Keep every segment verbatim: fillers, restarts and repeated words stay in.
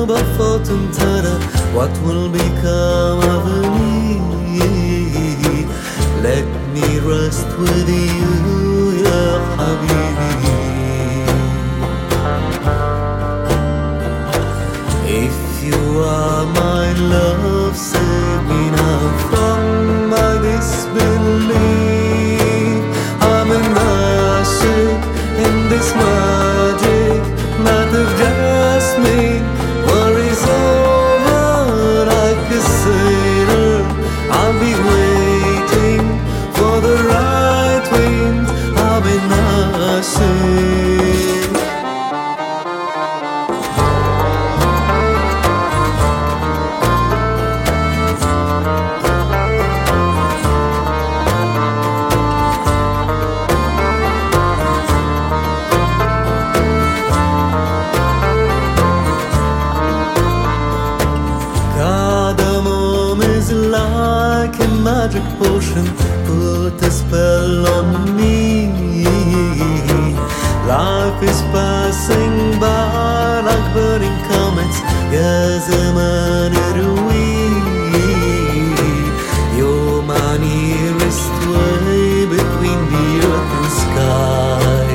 بفاطم ترى what will become of me. Let me rest with you يا حبيبي. If you are my love, save me now from my disbelief. I'm an ashik in this magic night of jasmine. Worries over like a sailor. I'll be waiting for the right wind. I'm an ashik. Like a magic potion, put a spell on me. Life is passing by like burning comets. يا زمان اروي. You're my nearest way between the earth and sky.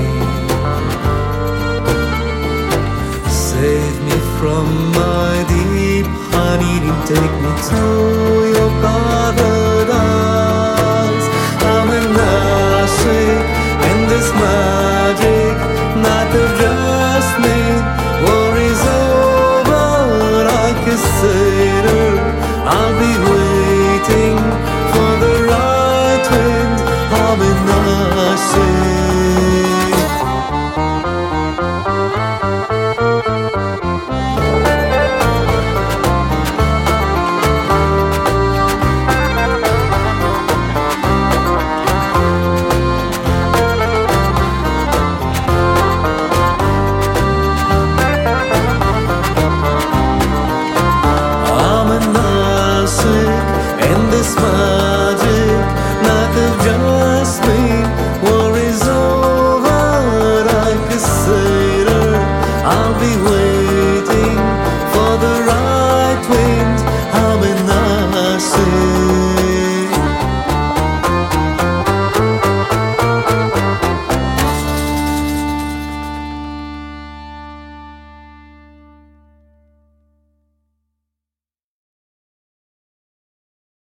Save me from my deep honey, take me to your paradise. I'm an ashik in this magic night of jasmine. Worries over, I can say